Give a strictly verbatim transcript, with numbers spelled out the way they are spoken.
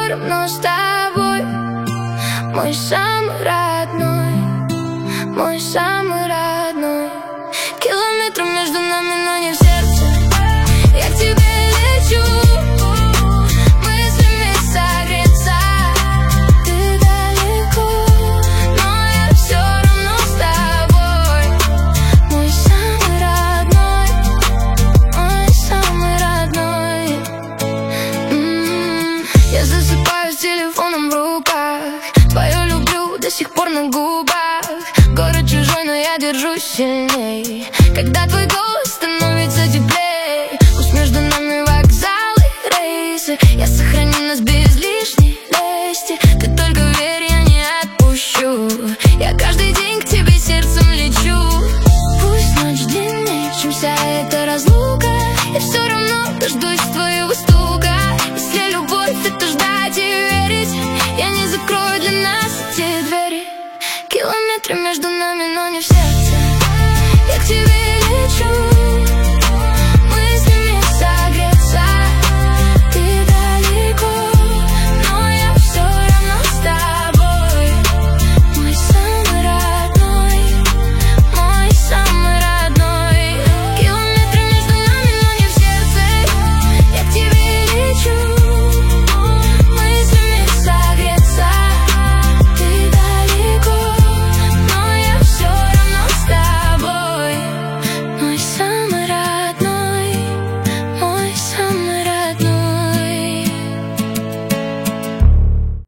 все равно с тобой. Мой самый родной, мой самый родной. Километры между нами, но не в сердце. Я к тебе лечу, мыслями согреться. Ты далеко, но я все равно с тобой. Мой самый родной, мой самый родной. М-м-м. Я засыпаю с телефоном в руках, твою люблю до сих пор на губах. Город чужой, но я держусь сильней, когда твой голос становится теплей. Пусть между нами вокзалы, рейсы, я сохраню нас без лишней лести. Ты только верь, я не отпущу. Я каждый день к тебе сердцем лечу. Пусть ночь длиннее, чем вся эта разлука, я все равно дождусь твоего стука. Если любовь — это ждать и верить, я не закрою для нас эти двери. Километры между